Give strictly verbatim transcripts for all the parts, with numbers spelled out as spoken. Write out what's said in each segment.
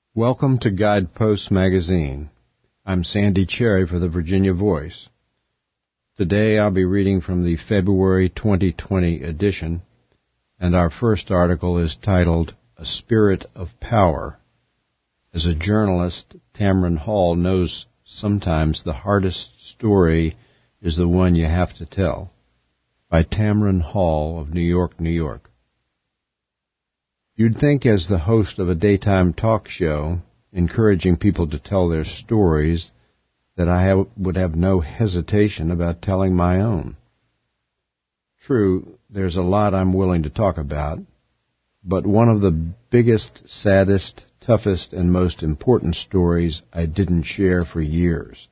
Welcome to Guidepost Magazine. I'm Sandy Cherry for the Virginia Voice. Today I'll be reading from the February twenty twenty edition, and our first article is titled, A Spirit of Power. As a journalist, Tamron Hall knows sometimes the hardest story is the one you have to tell. By Tamron Hall of New York, New York. You'd think as the host of a daytime talk show, encouraging people to tell their stories, that I have, would have no hesitation about telling my own. True, there's a lot I'm willing to talk about, but one of the biggest, saddest, toughest, and most important stories I didn't share for years.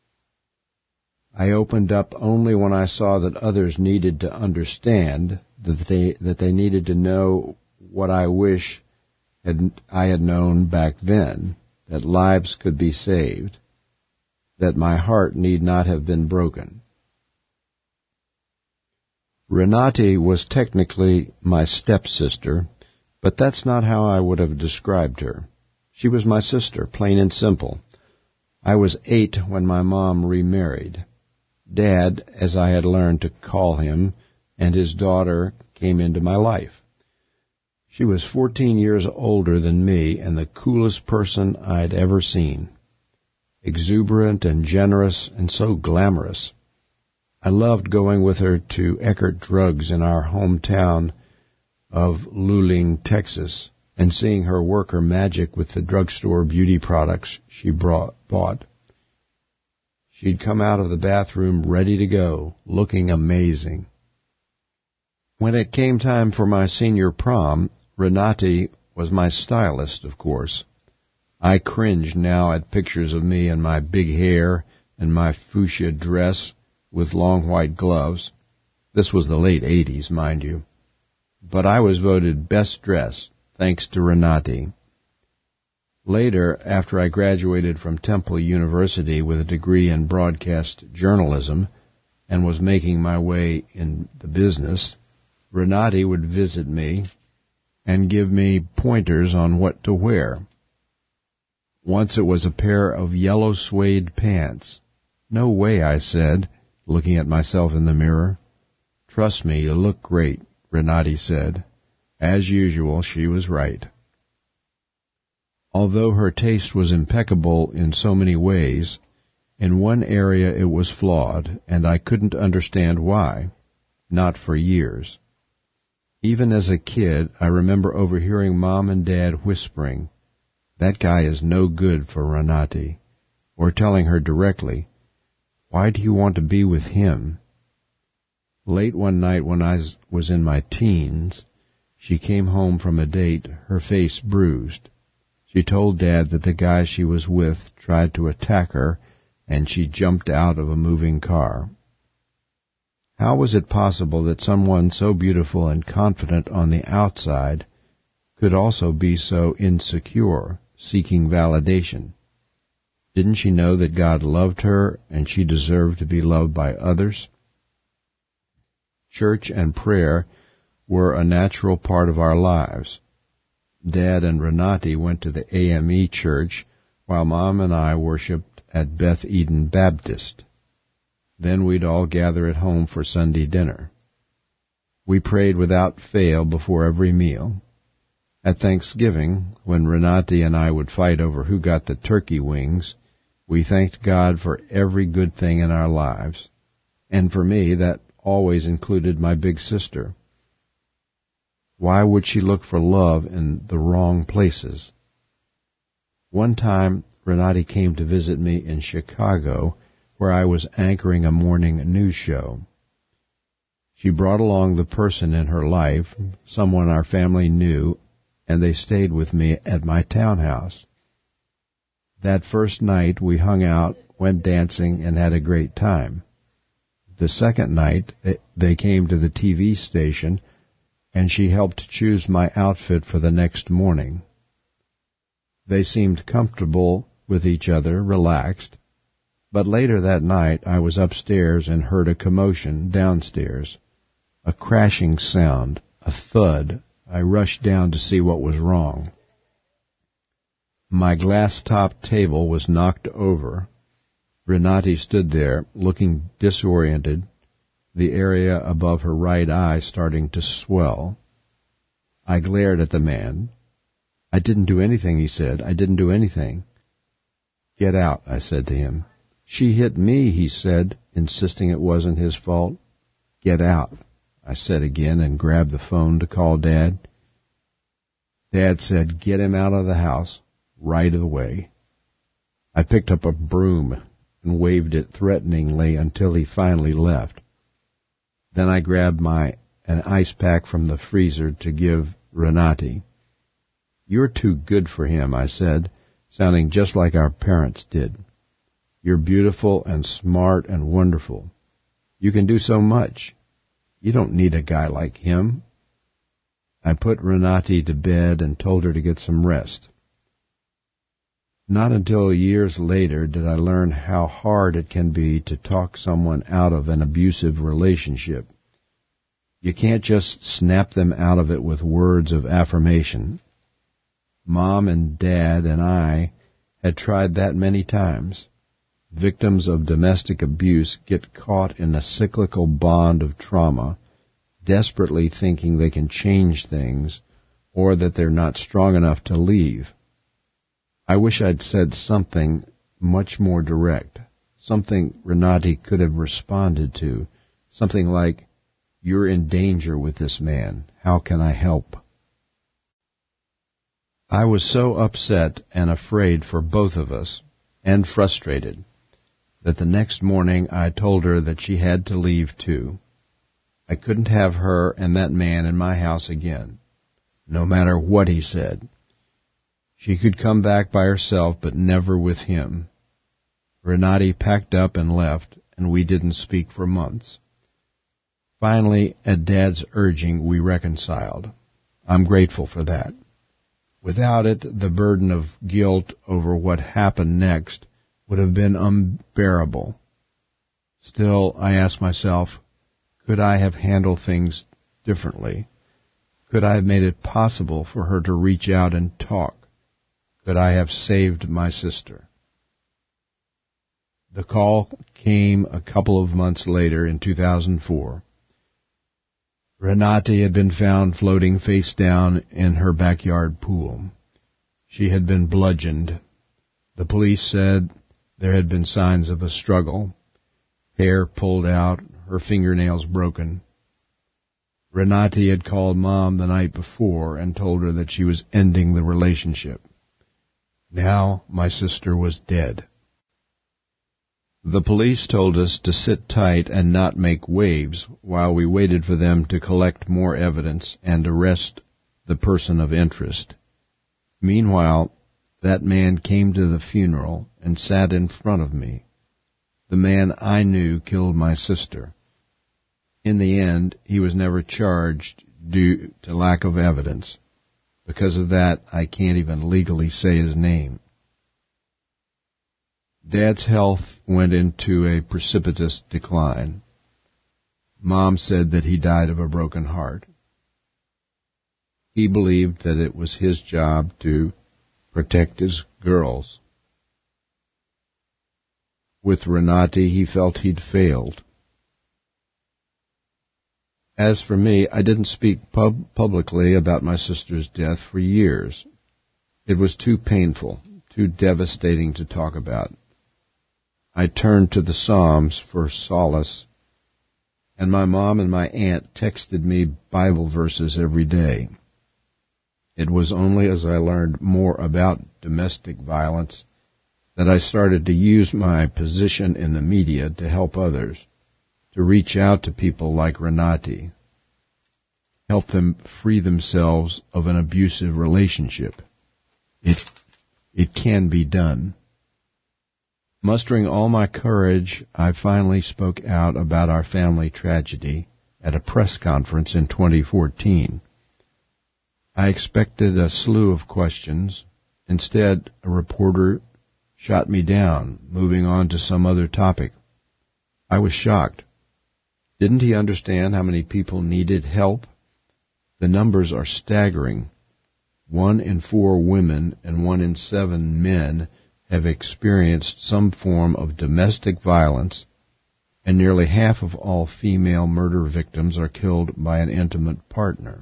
I opened up only when I saw that others needed to understand, that they, that they needed to know what I wish had, I had known back then, that lives could be saved, that my heart need not have been broken. Renate was technically my stepsister, but that's not how I would have described her. She was my sister, plain and simple. I was eight when my mom remarried. Dad, as I had learned to call him, and his daughter came into my life. She was fourteen years older than me and the coolest person I'd ever seen. Exuberant and generous and so glamorous. I loved going with her to Eckert Drugs in our hometown of Luling, Texas, and seeing her work her magic with the drugstore beauty products she brought, bought. She'd come out of the bathroom ready to go, looking amazing. When it came time for my senior prom, Renate was my stylist, of course. I cringe now at pictures of me and my big hair and my fuchsia dress with long white gloves. This was the late eighties, mind you. But I was voted best dressed, thanks to Renate. Later, after I graduated from Temple University with a degree in broadcast journalism and was making my way in the business, Renate would visit me and give me pointers on what to wear. Once it was a pair of yellow suede pants. No way, I said, looking at myself in the mirror. Trust me, you look great, Renate said. As usual, she was right. Although her taste was impeccable in so many ways, in one area it was flawed, and I couldn't understand why. Not for years. Even as a kid, I remember overhearing Mom and Dad whispering, "That guy is no good for Renate," or telling her directly, "Why do you want to be with him?" Late one night when I was in my teens, she came home from a date, her face bruised. She told Dad that the guy she was with tried to attack her, and she jumped out of a moving car. How was it possible that someone so beautiful and confident on the outside could also be so insecure, seeking validation? Didn't she know that God loved her and she deserved to be loved by others? Church and prayer were a natural part of our lives. Dad and Renate went to the A M E church while Mom and I worshipped at Beth Eden Baptist. Then we'd all gather at home for Sunday dinner. We prayed without fail before every meal. At Thanksgiving, when Renate and I would fight over who got the turkey wings, we thanked God for every good thing in our lives. And for me, that always included my big sister. Why would she look for love in the wrong places? One time, Renate came to visit me in Chicago, where I was anchoring a morning news show. She brought along the person in her life, someone our family knew, and they stayed with me at my townhouse. That first night we hung out, went dancing, and had a great time. The second night they came to the T V station, and she helped choose my outfit for the next morning. They seemed comfortable with each other, relaxed. But later that night I was upstairs and heard a commotion downstairs. A crashing sound, a thud. I rushed down to see what was wrong. My glass-topped table was knocked over. Renati stood there, looking disoriented, the area above her right eye starting to swell. I glared at the man. I didn't do anything, he said. I didn't do anything. Get out, I said to him. She hit me, he said, insisting it wasn't his fault. Get out, I said again, and grabbed the phone to call Dad. Dad said, get him out of the house right away. I picked up a broom and waved it threateningly until he finally left. Then I grabbed my an ice pack from the freezer to give Renati. You're too good for him, I said, sounding just like our parents did. You're beautiful and smart and wonderful. You can do so much. You don't need a guy like him. I put Renati to bed and told her to get some rest. Not until years later did I learn how hard it can be to talk someone out of an abusive relationship. You can't just snap them out of it with words of affirmation. Mom and Dad and I had tried that many times. Victims of domestic abuse get caught in a cyclical bond of trauma, desperately thinking they can change things or that they're not strong enough to leave. I wish I'd said something much more direct, something Renati could have responded to, something like, you're in danger with this man. How can I help? I was so upset and afraid for both of us, and frustrated, that the next morning I told her that she had to leave too. I couldn't have her and that man in my house again, no matter what he said. She could come back by herself, but never with him. Renati packed up and left, and we didn't speak for months. Finally, at Dad's urging, we reconciled. I'm grateful for that. Without it, the burden of guilt over what happened next would have been unbearable. Still, I ask myself, could I have handled things differently? Could I have made it possible for her to reach out and talk? Could I have saved my sister? The call came a couple of months later in two thousand four. Renati had been found floating face down in her backyard pool. She had been bludgeoned. The police said there had been signs of a struggle, hair pulled out, her fingernails broken. Renati had called Mom the night before and told her that she was ending the relationship. Now my sister was dead. The police told us to sit tight and not make waves while we waited for them to collect more evidence and arrest the person of interest. Meanwhile, that man came to the funeral and sat in front of me. The man I knew killed my sister. In the end, he was never charged due to lack of evidence. Because of that, I can't even legally say his name. Dad's health went into a precipitous decline. Mom said that he died of a broken heart. He believed that it was his job to protect his girls. With Renati, he felt he'd failed. As for me, I didn't speak pub- publicly about my sister's death for years. It was too painful, too devastating to talk about. I turned to the Psalms for solace, and my mom and my aunt texted me Bible verses every day. It was only as I learned more about domestic violence that I started to use my position in the media to help others, to reach out to people like Renati, help them free themselves of an abusive relationship. It, it can be done. Mustering all my courage, I finally spoke out about our family tragedy at a press conference in twenty fourteen. I expected a slew of questions. Instead, a reporter shot me down, moving on to some other topic. I was shocked. Didn't he understand how many people needed help? The numbers are staggering. One in four women and one in seven men have experienced some form of domestic violence, and nearly half of all female murder victims are killed by an intimate partner.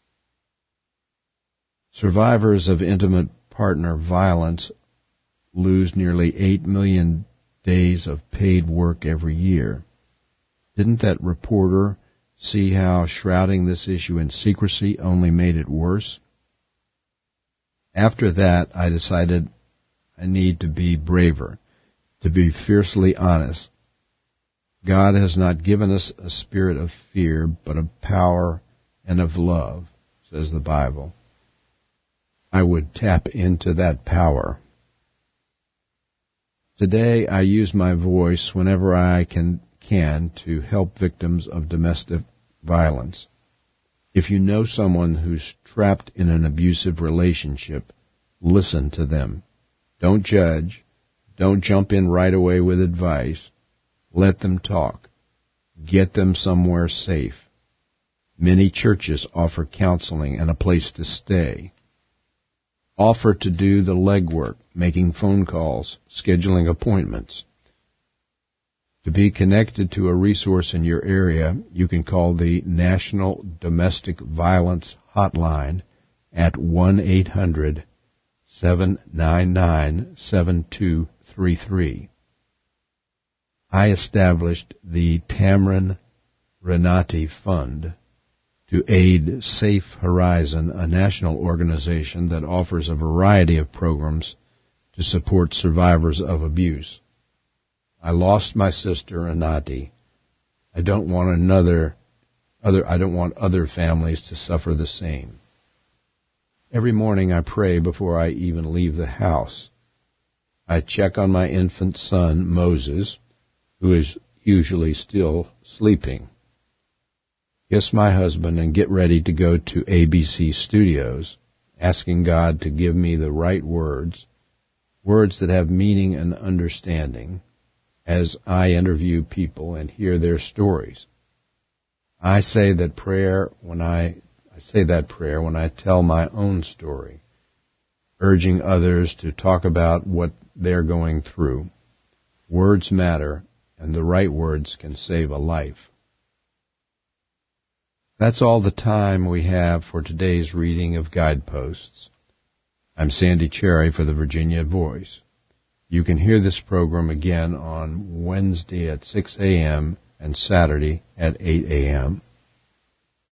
Survivors of intimate partner violence lose nearly eight million days of paid work every year. Didn't that reporter see how shrouding this issue in secrecy only made it worse? After that, I decided I need to be braver, to be fiercely honest. God has not given us a spirit of fear, but of power and of love, says the Bible. I would tap into that power. Today, I use my voice whenever I can, can to help victims of domestic violence. If you know someone who's trapped in an abusive relationship, listen to them. Don't judge. Don't jump in right away with advice. Let them talk. Get them somewhere safe. Many churches offer counseling and a place to stay. Offer to do the legwork, making phone calls, scheduling appointments. To be connected to a resource in your area, you can call the National Domestic Violence Hotline at one eight hundred seven nine nine seven two three three. I established the Tamron Renati Fund to aid Safe Horizon, a national organization that offers a variety of programs to support survivors of abuse. I lost my sister, Renati. I don't want another, other, I don't want other families to suffer the same. Every morning I pray before I even leave the house. I check on my infant son, Moses, who is usually still sleeping. Kiss my husband and get ready to go to A B C Studios, asking God to give me the right words, words that have meaning and understanding, as I interview people and hear their stories. I say that prayer when I, I say that prayer when I tell my own story, urging others to talk about what they're going through. Words matter, and the right words can save a life. That's all the time we have for today's reading of Guideposts. I'm Sandy Cherry for the Virginia Voice. You can hear this program again on Wednesday at six a.m. and Saturday at eight a.m.